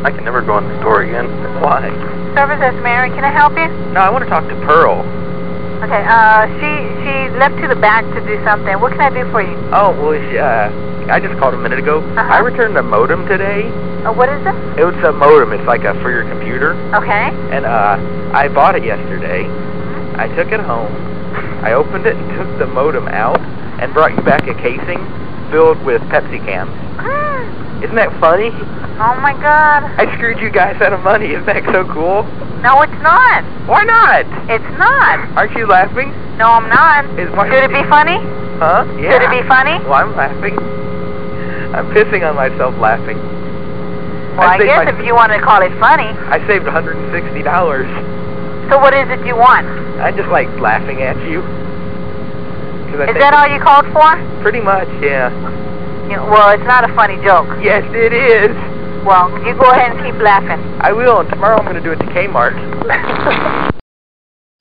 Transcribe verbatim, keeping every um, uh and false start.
I can never go in the store again. Why? Services, Mary, can I help you? No, I want to talk to Pearl. Okay, uh, she she left to the back to do something. What can I do for you? Oh, well, she, uh, I just called a minute ago. Uh-huh. I returned a modem today. Uh, what is it? It was a modem. It's like a for your computer. Okay. And, uh, I bought it yesterday. Mm-hmm. I took it home. I opened it and took the modem out and brought you back a casing filled with Pepsi cans. Mm. Isn't that funny? Oh, my God. I screwed you guys out of money. Isn't that so cool? No, it's not. Why not? It's not. Aren't you laughing? No, I'm not. Is my Should it be funny? Huh? Yeah. Should it be funny? Well, I'm laughing. I'm pissing on myself laughing. Well, I, I guess my, if you want to call it funny. I saved one hundred sixty dollars. So what is it you want? I just like laughing at you. I Is that all you called for? Pretty much, yeah. You know, well, it's not a funny joke. Yes, it is. Well, you go ahead and keep laughing. I will, and tomorrow I'm going to do it to Kmart.